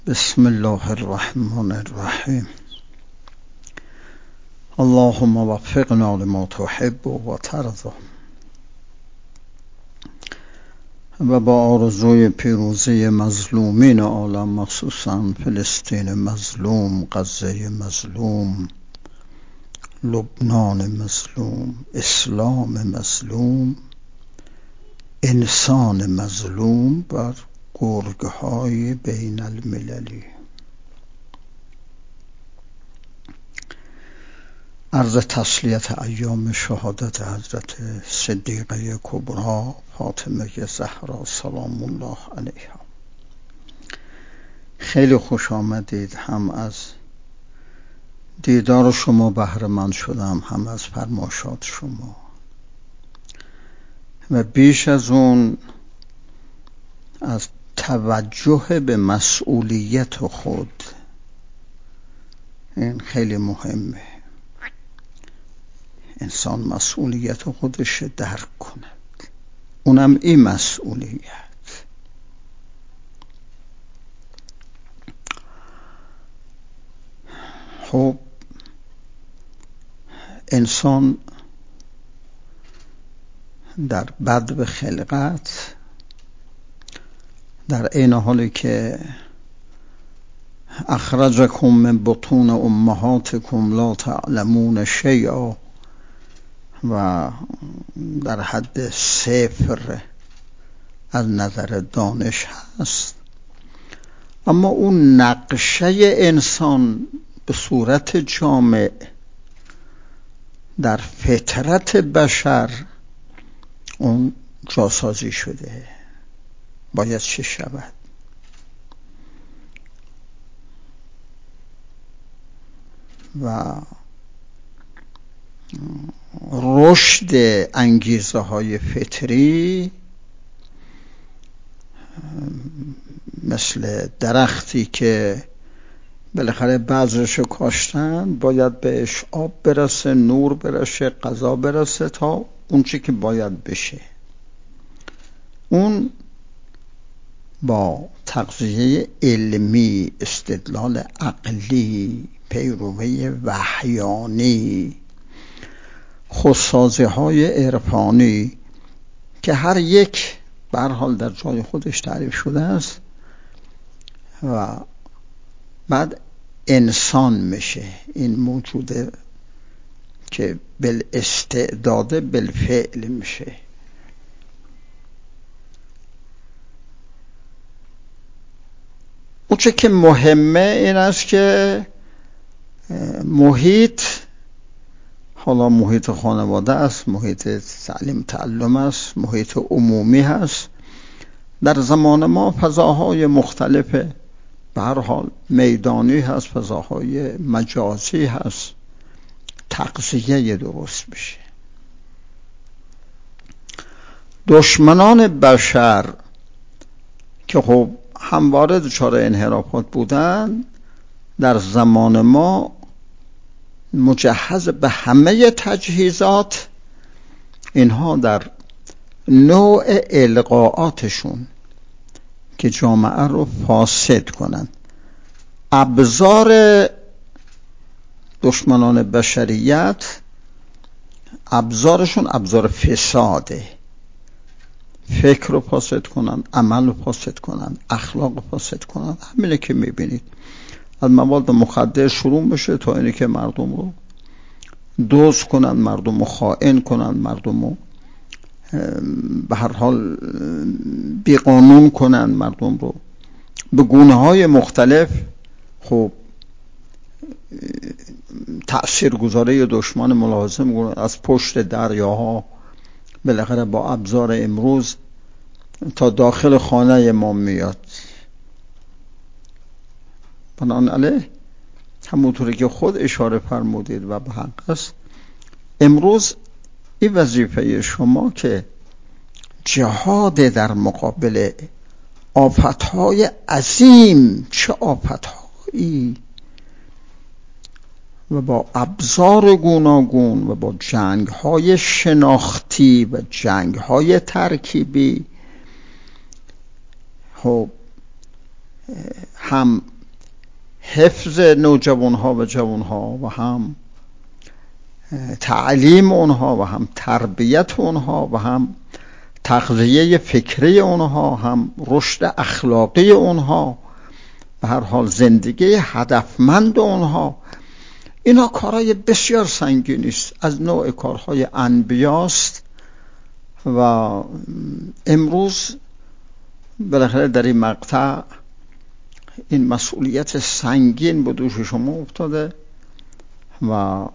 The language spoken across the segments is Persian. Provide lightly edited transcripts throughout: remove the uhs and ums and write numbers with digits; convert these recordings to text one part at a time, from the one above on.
بسم الله الرحمن الرحیم. اللهم وفقنا لما تحب و ترضى. و با آرزوی پیروزی مظلومین عالم، مخصوصا فلسطین مظلوم، غزه مظلوم، لبنان مظلوم، اسلام مظلوم، انسان مظلوم بر گرگهای بین المللی. عرض تسلیت ایام شهادت حضرت صدیقه کبری فاطمه زهرا سلام الله علیها. خیلی خوش آمدید. هم از دیدار شما بهره مند شدم، هم از فرمایشات شما، و بیش از اون از توجه به مسئولیت خود. این خیلی مهمه، انسان مسئولیت خودش درک کند، اونم این مسئولیت. خب انسان در بدو خلقت، در این حالی که اخرجکم من بطون امهاتکم لا تعلمون شیئا و در حد صفر از نظر دانش هست، اما اون نقشه انسان به صورت جامع در فطرت بشر اون جاسازی شده. باید چه شود؟ و رشد انگیزه های فطری مثل درختی که بالاخره بذرشو کاشتن، باید بهش آب برسه، نور برسه، غذا برسه تا اون چی که باید بشه. اون با تغذیه علمی، استدلال عقلی، پیروی وحیانی، خودسازی های عرفانی که هر یک به هر حال در جای خودش تعریف شده است، و بعد انسان میشه این موجوده که بالاستعداد بالفعل میشه. اون چه که مهمه این است که محیط، حالا محیط خانواده است، محیط تعلیم تعلم است، محیط عمومی هست. در زمان ما فضاهای مختلف به هر حال میدانی هست، فضاهای مجازی هست، تغذیه درست بشه. دشمنان بشر که خب همواره دچار انحرافات بودن، در زمان ما مجهز به همه تجهیزات، اینها در نوع القاءاتشون که جامعه رو فاسد کنند. ابزار دشمنان بشریت، ابزارشون ابزار فساده. فکر رو فاسد کنند، عمل رو فاسد کنند، اخلاق رو فاسد کنند. همینه که میبینید، از مواد مخدر شروع بشه تا اینه که مردم رو دزد کنند، مردم رو خائن کنند، مردم رو به هر حال بیقانون کنند، مردم رو به گونه های مختلف. خب تأثیرگذاری دشمن ملاحظه کنند، از پشت دریاها بالاخره با ابزار امروز تا داخل خانه ما میاد. بنابراین همونطوری که خود اشاره فرمودید و به حق است، امروز این وظیفه شما که جهاد در مقابل آفتهای عظیم، چه آفتهایی، و با ابزار گوناگون و با جنگ‌های شناختی و جنگ‌های ترکیبی، خب هم حفظ نوجوانها و جوانها و هم تعلیم اونها و هم تربیت اونها و هم تغذیه فکری اونها، هم رشد اخلاقی اونها، به هر حال زندگی هدفمند اونها. اینا کارهای بسیار سنگینی است، از نوع کارهای انبیاست و امروز بالاخره در این مقطع این مسئولیت سنگین به دوش شما افتاده و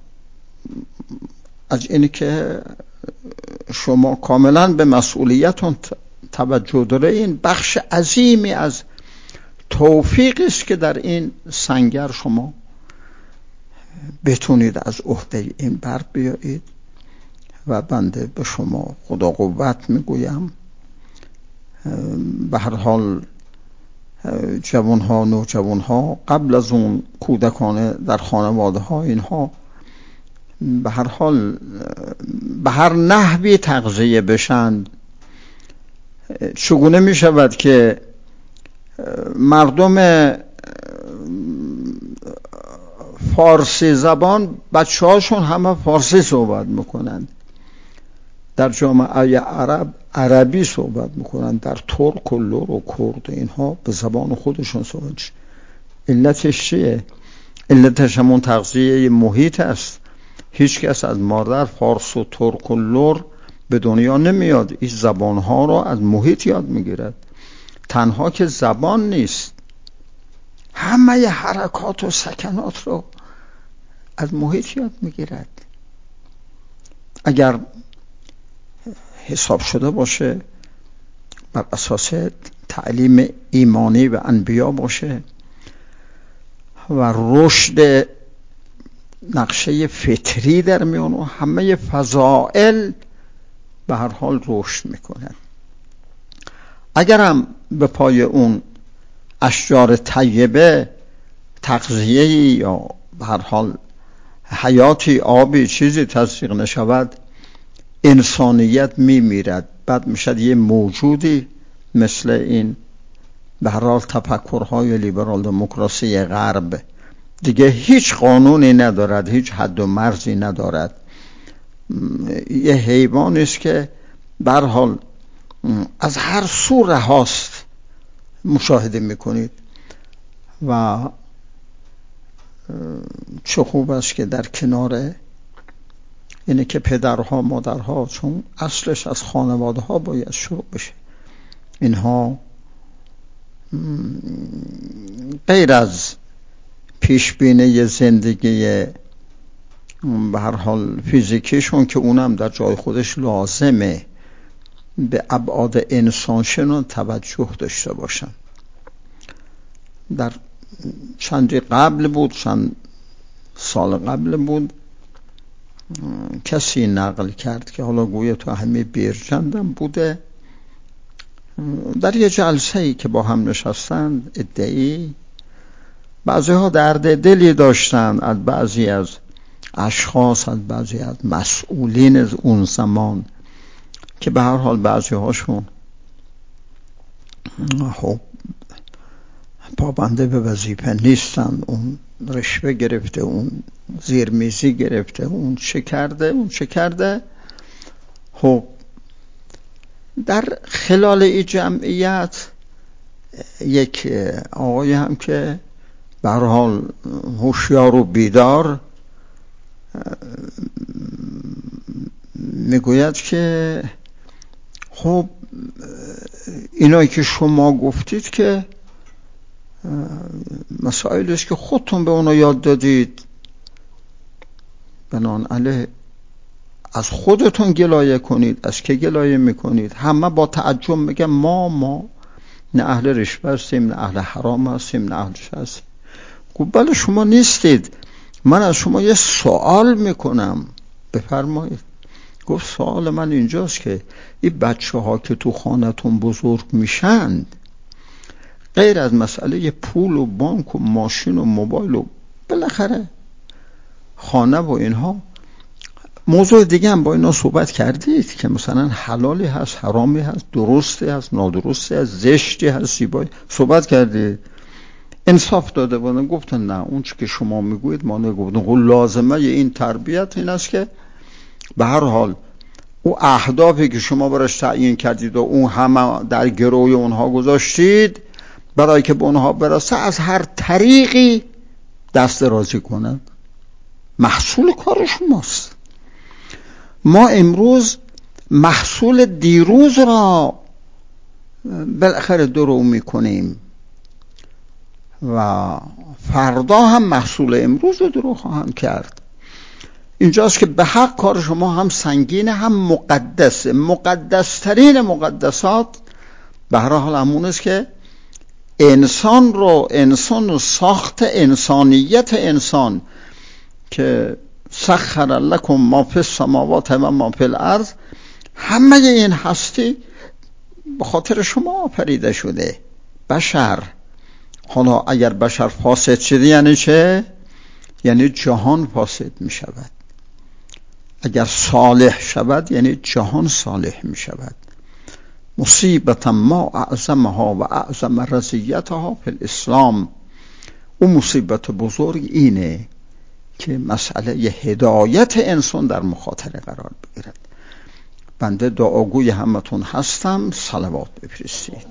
از اینی که شما کاملا به مسئولیتون توجه داره، این بخش عظیمی از توفیق است که در این سنگر شما بتونید از عهده این بر بیایید و بنده به شما خدا قوت میگویم. به هر حال جوانها، نوجوانها، قبل از اون کودکان در خانواده ها، اینها به هر حال به هر نحوی تغذیه بشن. چگونه می شود که مردم فارسی زبان بچه هاشون همه فارسی صحبت میکنند، در جامعه عرب عربی صحبت میکنند، در ترک و لور و کرد اینها به زبان خودشون صحبت. علتش چیه؟ علتش همون تغذیه محیط است. هیچ کس از مادر فارس و ترک و لور به دنیا نمیاد، این زبانها رو از محیط یاد میگیرد. تنها که زبان نیست، همه حرکات و سکنات رو از محیط یاد میگیرد. اگر حساب شده باشه، بر اساس تعلیم ایمانی و انبیا باشه و رشد نقشه فطری در میان و همه فضائل به هر حال رشد میکنن. اگرم به پای اون اشجار طیبه تغذیه‌ای یا به هر حال حیاتی، آبی، چیزی تزریق نشود، انسانیت میمیرد. بعد میشد یه موجودی مثل این به هر حال تفکرهای لیبرال دموکراسی غرب، دیگه هیچ قانونی ندارد، هیچ حد و مرزی ندارد. یه حیوانی است که به هر حال از هر سو رهاست، مشاهده میکنید. و چه خوب است که در کنار اینه که پدرها، مادرها، چون اصلش از خانواده ها باید شروع بشه، اینها غیر از پیشبینی زندگی به هر حال فیزیکیشون که اونم در جای خودش لازمه، به ابعاد انسانشنون توجه داشته باشن. در چند سال قبل بود کسی نقل کرد که حالا گویا تو همه بیرجندم بوده، در یه جلسه‌ای که با هم نشستن ادعی بعضی ها درد دلی داشتن از بعضی از اشخاص، از بعضی از مسئولین از اون زمان، که به هر حال بعضی هاشون خب پابنده به وظیفه نیستن، اون رشوه گرفته، اون زیرمیزی گرفته، اون چه کرده. خب در خلال این جمعیت یک آقای هم که به هر حال هوشیار و بیدار میگوید که خب اینایی که شما گفتید که مسائلی است که خودتون به اونا یاد دادید، بنابراین از خودتون گلایه کنید. از که گلایه میکنید؟ همه با تعجب میگن ما نه اهل رشوه هستیم، نه اهل حرام هستیم، نه اهل شر هستیم. گفت بله شما نیستید، من از شما یه سوال میکنم، بفرمایید. گفت سوال من اینجاست که این بچه ها که تو خانتون بزرگ میشن، غیر از مسئله پول و بانک و ماشین و موبایل و بالاخره خانه و اینها، موضوع دیگه هم با اینا صحبت کردید که مثلا حلالی هست، حرامی هست، درستی هست، نادرستی هست، زشتی هست، زیبایی صحبت کردید؟ انصاف داده بودن، گفتن نه اون چی که شما میگوید ما نگفتن. لازمه این تربیت این است که به هر حال او اهدافی که شما براش تعیین کردید و اون همه در گروه اونها گذاشتید، برای که به اونها برسه از هر طریقی دست درازی کنن. محصول کار شماست. ما امروز محصول دیروز را بالاخره درو میکنیم و فردا هم محصول امروز رو درو خواهم کرد. اینجاست که به حق کار شما هم سنگینه هم مقدسه. مقدسترین مقدسات به هر حال همون است که انسان و ساخت انسانیت انسان که سخر لکم ما فی السماوات و ما فی الارض، همه این هستی به خاطر شما آفریده شده. بشر، حالا اگر بشر فاسد شده یعنی چه؟ یعنی جهان فاسد می شود. اگر صالح شود یعنی جهان صالح می شود. مصیبت ما اعظمها و اعظم رضیتها فی الاسلام. اون مصیبت بزرگ اینه که مسئله هدایت انسان در مخاطره قرار بگیرد. بنده دعاگوی همتون هستم. صلوات بفرستید.